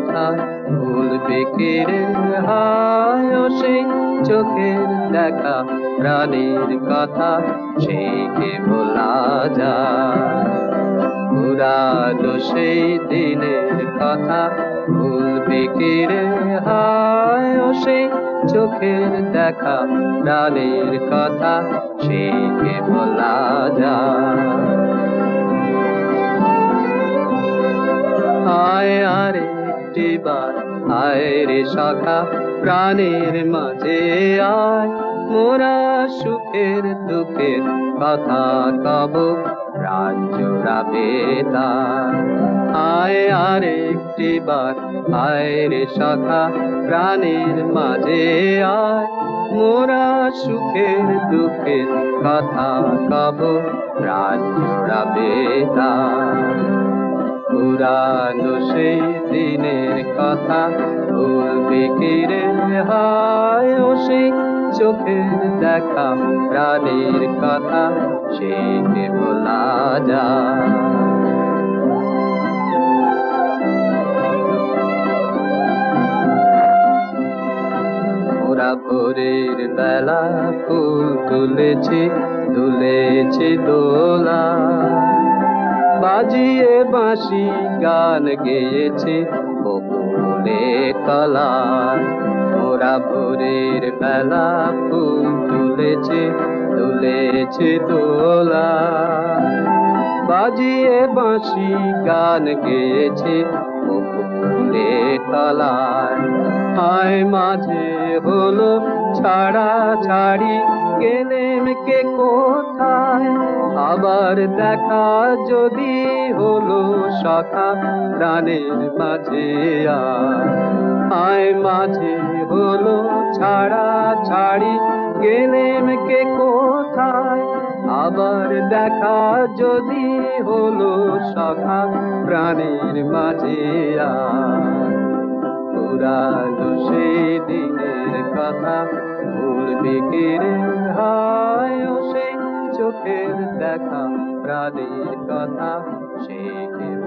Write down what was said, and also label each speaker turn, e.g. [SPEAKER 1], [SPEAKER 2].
[SPEAKER 1] কথা ভুলবে কে রে? হায় ও সেই চোখের দেখা, প্রাণের কথা সে কে ভোলা যায়? পুরানো সেই দিনের কথা ভুলবে কে রে? হায় ও সেই চোখের দেখা, প্রাণের কথা সে কে ভোলা যায়? আয় আর একটিবার আয় রে সখা, প্রাণের মাঝে আয়, মোরা সুখের দুঃখের কথা কব, প্রাণ জোড়াবে তার। আয় আর একটিবার আয় রে সখা, প্রাণের মাঝে আয়, মোরা সুখের দুঃখের কথা কব, প্রাণ জোড়াবে তার। পুরানো সেই দিনের কথা ভুলবে কি রে? হায় ও সেই চোখের দেখা, প্রাণের কথা সে কে ভোলা যায়? মোরা ভোরের বেলা ফুল তুলেছি, দুলেছি দোলা, বাজিয়ে বাঁশি গান গেয়েছি বকুলে তলায়। মোরা ভোরের বেলা ফুল তুলেছি, দুলেছি দোলা, বাজিয়ে বাঁশি গান গেয়েছি বকুলে তলায়। আয় মাঝে হলো ছাড়া ছাড়ি, গেলেম কে কোথায়? আবার দেখা যদি হলো সখা, প্রাণের মাঝে আয়। আয় মাঝে হলো ছাড়া ছাড়ি, গেলেম কে কোথায়? আবার দেখা যদি হলো সখা, প্রাণের মাঝে আয়। পুরানো সেই দিনের কথা ভুলবে কে রে? হায় ও সেই চোখের দেখা, প্রাণের কথা সে কে